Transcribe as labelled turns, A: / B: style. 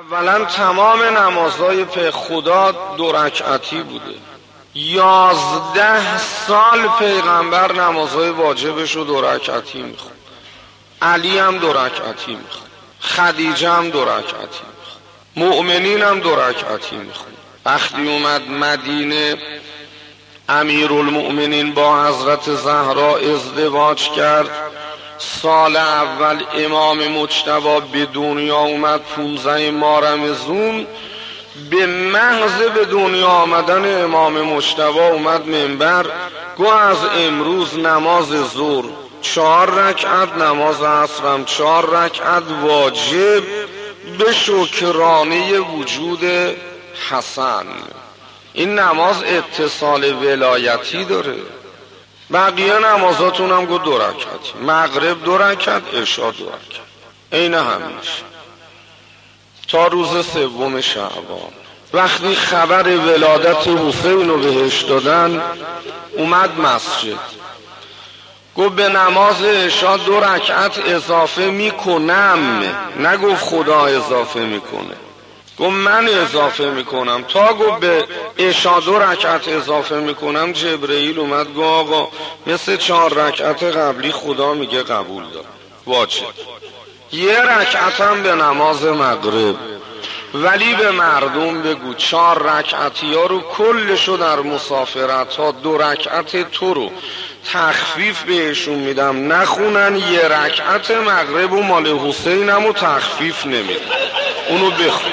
A: اولا تمام نمازهای خدا 2 رکعتی بوده. 11 سال پیغمبر نمازهای واجبشو 2 رکعتی میخوند. علی هم 2 رکعتی میخوند. خدیجه هم 2 رکعتی میخوند. مؤمنین هم 2 رکعتی میخوند. وقتی اومد مدینه امیرالمؤمنین با حضرت زهرا ازدواج کرد، سال اول امام مجتبی به دنیا اومد 15 ماه رمضان. به محض به دنیا آمدن امام مجتبی اومد منبر، گو از امروز نماز ظهر 4 رکعت، نماز عصرم 4 رکعت واجب به شکرانه وجود حسن. این نماز اتصال ولایتی داره. بقیه نمازاتون هم گو 2 رکعت، مغرب 2 رکعت، عشاء 2 رکعت، عین همیشه تا روز 3 شعبان. وقتی خبر ولادت حسین رو بهش دادن اومد مسجد، گو به نماز عشاء 2 رکعت اضافه میکنم، نگفت خدا اضافه میکنه، گو من اضافه میکنم. تا گو به عشاء 2 رکعت اضافه میکنم جبرئیل اومد گو آقا مثل 4 رکعت قبلی خدا میگه قبول دار واجب. 1 رکعت هم به نماز مغرب. ولی به مردم بگو 4 رکعتی ها رو کلشو در مسافرت ها 2 رکعت تو رو تخفیف بهشون میدم نخونن. 1 رکعت مغرب و مال حسینم رو تخفیف نمیدم، اونو بخون.